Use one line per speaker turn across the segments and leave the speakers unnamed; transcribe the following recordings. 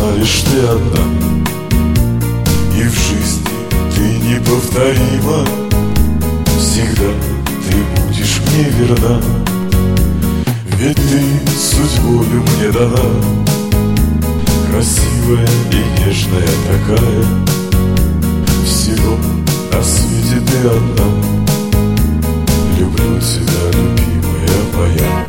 лишь ты одна, и в жизни ты неповторима. Всегда ты будешь мне верна, ведь ты судьбою мне дана. Красивая и нежная такая, всего на свете ты одна. Люблю тебя, любимая моя.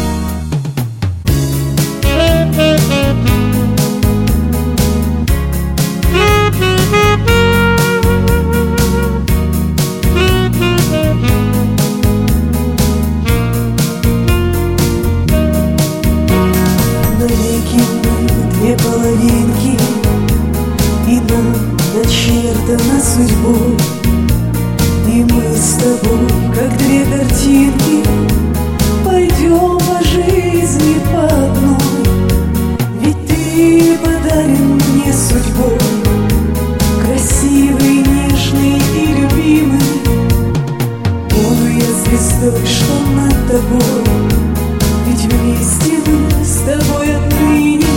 Навеки мы две половинки, и нам начертана судьбой. И мы с тобой, как две картинки, пойдем по жизни по одной. Ведь ты подарен мне судьбой, красивый, нежный и любимый. Буду я звездой, что над тобой, ведь вместе мы с тобой отныне.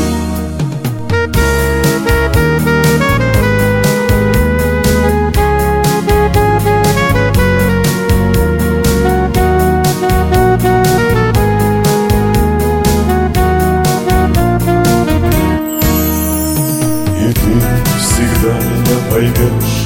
И ты всегда меня поймешь,